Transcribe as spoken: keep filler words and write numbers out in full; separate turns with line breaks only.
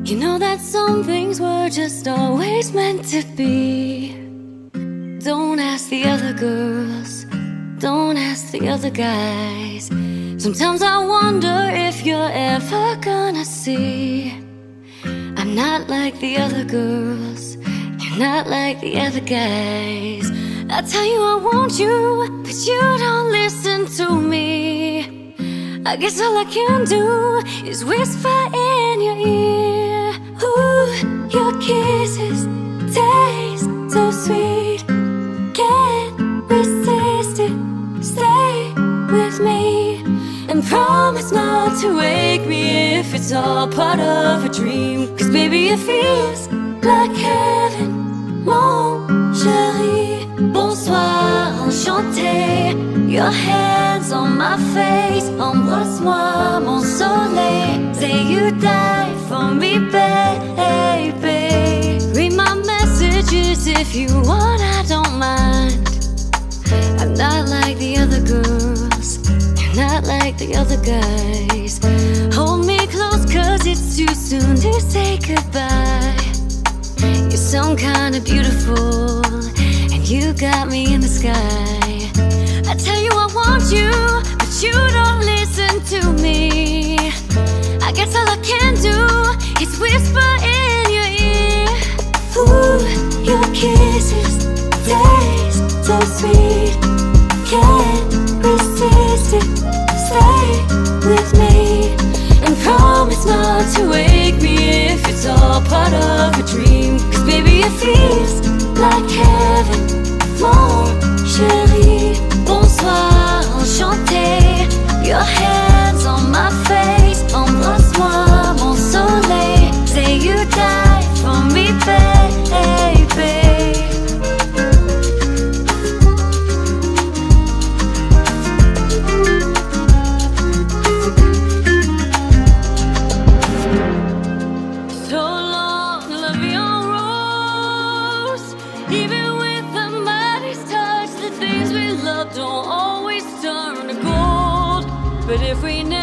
You know that some things were just always meant to be. Don't ask the other girls, don't ask the other guys. Sometimes I wonder if you're ever gonna see I'm not like the other girls, you're not like the other guys. I tell you I want you, but you don't listen to me. I guess all I can do is whisper in your ear. Ooh, your kisses taste so sweet, can't resist it. Stay with me and promise not to wake me if it's all part of a dream. Cause baby it feels like heaven, mon chéri. Bonsoir, enchanté. Your hands on my face, embrasse-moi, mon soleil. Say you die for me, baby. Read my messages if you want, I don't mind. I'm not like the other girls, you're not like the other guys. Hold me close cause it's too soon to say goodbye. You're some kind of beautiful, and you got me in the sky. I tell you I want you, but you don't listen to me. I guess all I can do is whisper in your ear. Ooh, your kisses taste so sweet, can't resist it. Stay with me and promise not to wake me if it's all part of a dream. Cause baby it feels like heaven, mon chéri. Bonsoir, enchanté. Your hands on my face, embrasse-moi, mon soleil. Say you die for me, baby. So long, la vie en rose. Even with the mightiest touch, the things we love don't always turn to gold. But if we never